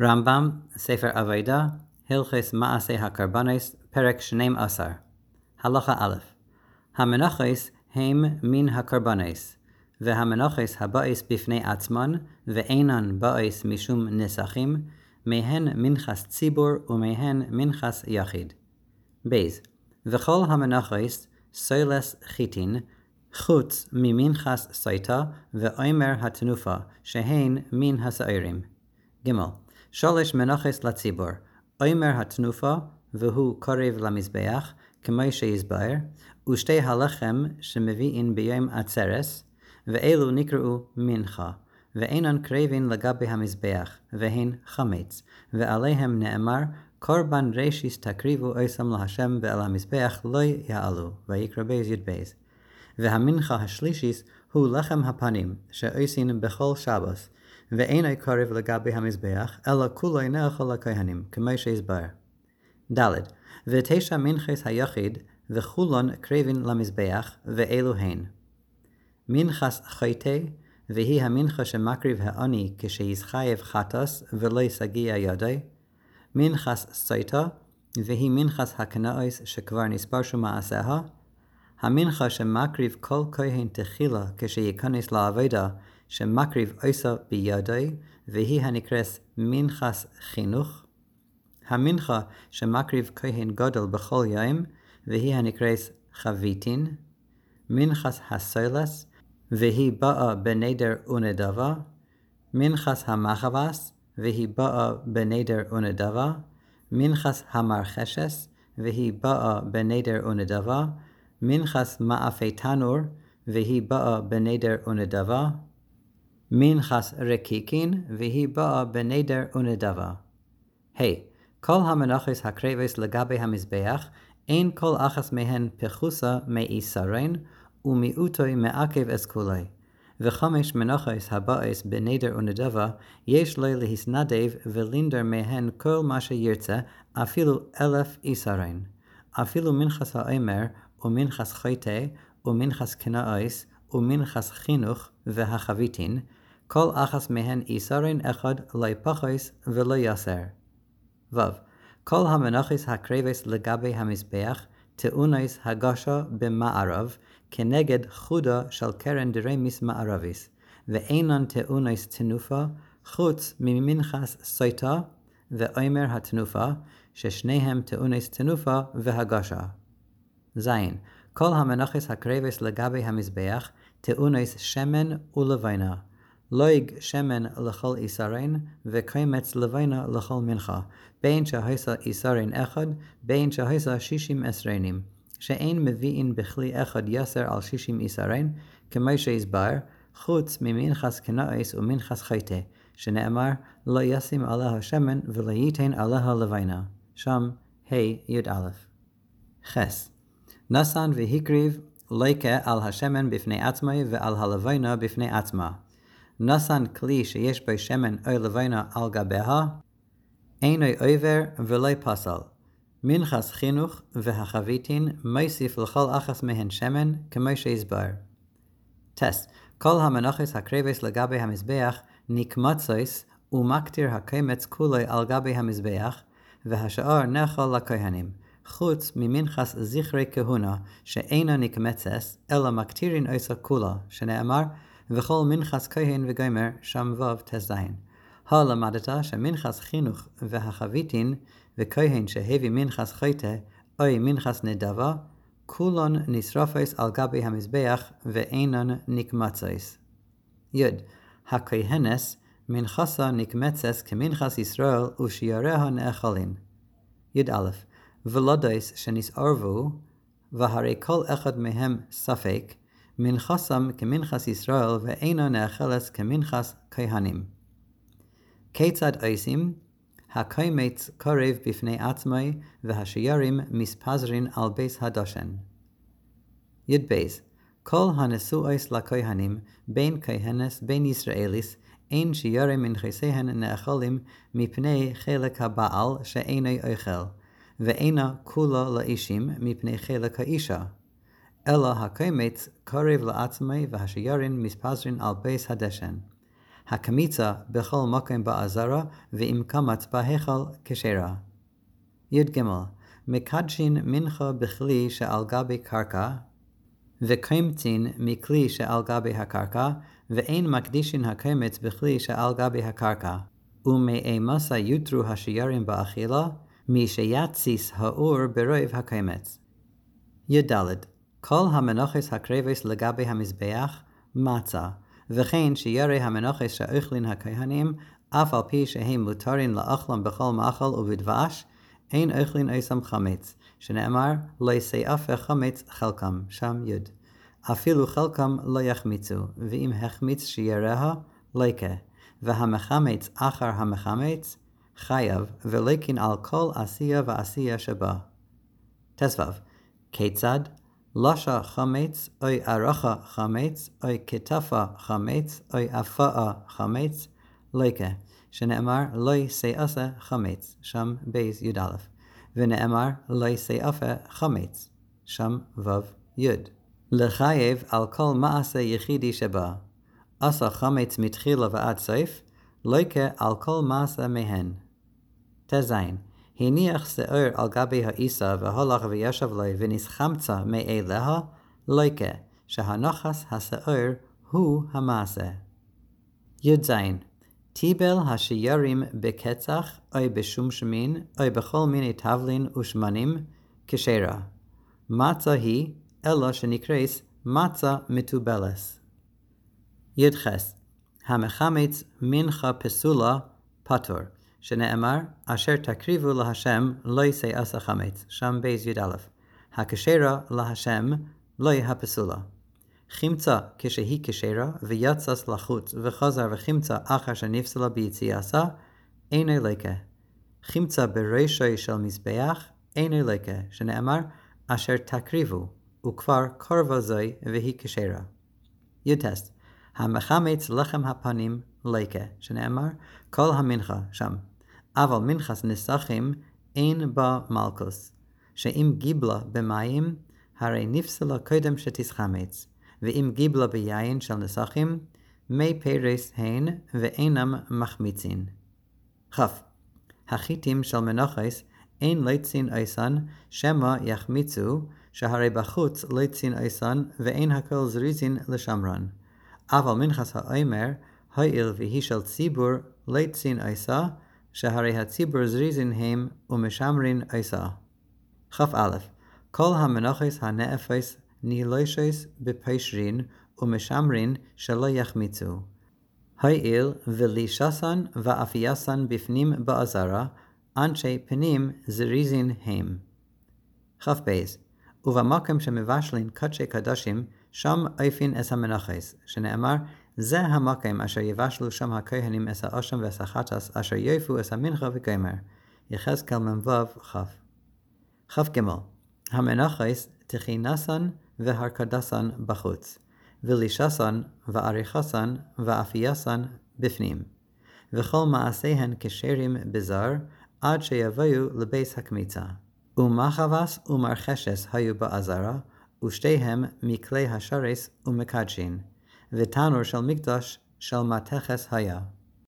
רמב"ם, ספר אביידה, הלכות מעשי הקורבנות, פרק 12. הלכה א', המנחות הם מן הקורבנות, והמנחות הבאות בפני עצמן, ואינן באות משום נסכים, מהן מנחס ציבור ומהן מנחס יחיד. בייז, וכל המנחות סולס חיטין, חוץ ממנחס סייטה ואומר התנופה, שהן מן השעירים. ג' שלוש מנחות לציבור, אומר התנופה, והוא קרוב למזבח, כמו שהסבר, ושתי הלחם שמביאים ביום עצרת, ואלו נקראו מנחה, ואינן קרבים לגבי המזבח, והן חמץ, ועליהם נאמר, קורבן רשיס תקריבו אוסם להשם ואל המזבח לא יעלו, ויקרא בייז י' בייז. והמנחה השלישיס הוא לחם הפנים, שעושים בכל שבוס, ואינו קרוב לגבי המזבח, אלא כולו נאכל לכהנים, כמו שהסבר. ד' ותשע מנחות היחיד, וכולן קרבין למזבח, ואלו הן. מנחס חוטא, והיא המנחה שמקריב העני כשיסחייב חטאס ולא ישגיע ידי. מנחס סייטה, והיא מנחס הקנאוס שכבר נספרשו מעשיה. המנחה שמקריב כל כהן תחילה כשיכנס לעבודה, שמקריב עושה בידי, והיא הנקראת מנחס חינוך. המנחה שמקריב כהן גדול בכל יום, והיא הנקראת חביתין. מנחס הסולס, והיא באה בנדר ונדבה. מנחס המחבס, והיא באה בנדר ונדבה. מנחס המרחשס, והיא באה בנדר ונדבה. מנחס מאפי תנור, והיא באה בנדר ונדבה. מנחס רקיקין, והיא באה בנדר ונדבה. כל המנחות הקרבות לגבי המזבח, אין כל אחת מהן פחוסה מאיסרין, ומיעוטוי מעכב את כולי. וחמש מנחות הבאות בנדר ונדבה, יש לו להסנדב ולנדר מהן כל מה שירצה, אפילו 1,000 איסרין. אפילו מנחס האומר, ומנחס חוטא, ומנחס קנאוס, ומנחס חינוך והחביתין, כל אחת מהן איסרין אחד לא פחוס ולא יסר. כל המנחות הקרבות לגבי המזבח, טעונס הגשה במערב, כנגד חודה של קרן דרמיס מערביס, ואינן טעונס תנופה, חוץ ממנחס סייטה ואומר התנופה, ששניהם טעונס תנופה והגשה. כל המנחות הקרבות לגבי המזבח, טעונס שמן ולבנה. לויג שמן לכל איסרין, וקומץ לבנה לכל מנחה, בין שהיסה איסרין אחד, בין שהיסה 60 עשרנים, שאין מביאים בכלי אחד יסר על 60 איסרין, כמו שהסבר, חוץ ממנחס קנאוס ומנחס חוטא, שנאמר, לא ישים עליה שמן ולא ייתן עליה לבנה. שם, י"א. חס. נסן והקריב ליקה על השמן בפני עצמה ועל הלבנה בפני עצמה. נסן כלי שיש בו שמן או לבנה על גביה, אינו עובר ולא פסל. מנחס חינוך והחביתין מוסיף לכל אחת מהן שמן, כמו שהסבר. כל המנחות הקרבות לגבי המזבח נקמצוס ומקטיר הקומץ כולו על גבי המזבח, והשאר נאכל לכהנים, חוץ ממנחס זכרי כהונה שאינה נקמצס, אלא מקטירין עושה כולה, שנאמר, וכל מנחס כהן וגומר שם ו' תזין. למדת שמנחס חינוך והחביתין וכהן שהביא מנחס חוטא או מנחס נדבה, כולן נשרפות על גבי המזבח ואינן נקמצות. הכהנס מנחסה נקמצס כמנחס ישראל ושיעריה נאכלין. ולדוס שנסערבו, והרי כל אחד מהם ספק, מנחסם כמנחס ישראל ואינה נאכלת כמנחס כהנים. כיצד עושים? הקומץ קרב בפני עצמי והשיערים מספזרין על בייס הדושן. בייס, כל הנשואס לכהנים, בין כהנס בין ישראליס, אין שיערים מנכסיהן נאכלים מפני חלק הבעל שאינו אוכל, ואינה כולה לאישים מפני חלק האישה. אלא הקומץ קרב לעצמי והשיערים מספזרין על בייס הדשן. הקמיצה בכל מקום בעזרה, ואם קמת בהיכל כשרה. י"ג מקדשין מנחה בכלי שעל גבי קרקע, וקמצין מכלי שעל גבי הקרקע, ואין מקדישין הקמץ בכלי שעל גבי הקרקע. ומאמסה יותרו השיירים באכילה, מי שיתסיס האור ברוב הקמץ. י"ד כל המנוחס הקרבס לגבי המזבח, מצה, וכן שיירי המנוחס שאוכלין הכהנים, אף על פי שהם מותרים לאכלם בכל מאכל ובדבש, אין אוכלין אסם חמץ, שנאמר, לא יסעפה חמץ חלקם, שם י'. אפילו חלקם לא יחמיצו, ואם החמיץ שייריה, ליקה, והמחמץ אחר המחמץ, חייב, ולקין על כל עשייה ועשייה שבה. תסבב, כיצד? לשה חמץ, אוי ערכה חמץ, אוי כתפה חמץ, אוי אפאה חמץ, ליקה, שנאמר לא יסעפה חמץ, שם בייס י"א, ונאמר לא יסעפה חמץ, שם ו' י'. לחייב על כל מעשה יחידי שבה, עשה חמץ מתחילה ועד סוף, ליקה על כל מעשה מהן. תזין, הניח שעור על גבי העיסה והולך וישב לי ונסחמצה מאליה, ליקה, שהנחס השעור הוא המעשה. י"ז טיבל השיירים בקצח, אוי בשמשמין, אוי בכל מיני תבלין ושמנים, כשרה. מצה היא, אלא שנקרס מצה מטובלס. י"ח המחמץ מנחה פסולה פטור, שנאמר, אשר תקריבו להשם לא יסעפה חמץ, שם בייס י"א. הכשרה להשם לא הפסולה. חמצה כשהיא כשרה ויצס לחוץ וחזר וחמצה אחר שנפסלה ביציאסה, אינו ליקה. חמצה בראשו של מזבח, אינו ליקה, שנאמר, אשר תקריבו, וכבר קרבה זוי והיא כשרה. י"ט המחמץ לחם הפנים ליקה, שנאמר, כל המנחה, שם. אבל מנחס נסכים אין בה מלכוס, שאם גיבלה במים, הרי נפסלה קודם שתסחמץ, ואם גיבלה ביין של נסכים, מי פרס הן ואינם מחמיצין. כ' החיטים של מנוחס אין ליצין איסן, שמא יחמיצו, שהרי בחוץ ליצין איסן, ואין הכל זריזין לשמרן. אבל מנחס האומר, הואיל והיא של ציבור ליצין איסה, שהרי הציבור זריזין הם ומשמרין איסה. כ"א כל המנוחס הנאפס נילוישס בפשרין ומשמרין שלא יחמיצו. הואיל ולישסן ואפייסן בפנים בעזרה, אנשי פנים זריזין הם. כ"ב ובמקום שמבשלין קודשי קדושים, שם אופין אס המנוחס, שנאמר, זה המקום אשר יבשלו שם הכהנים אס האשם ואס החטס, אשר יופו אס המנחה וגמר. יחזקאל מ"ו כ'. כ"ג המנוחס תכינסן והרכדסן בחוץ, ולישסן ועריכסן ואפייסן בפנים, וכל מעשיהן כשרים בזר, עד שיבואו לבייס הקמיצה. ומחבס ומרחשס היו בעזרה, ושתיהם מכלי השרס ומקדשין, ותנור של מקדש של מתכס היה.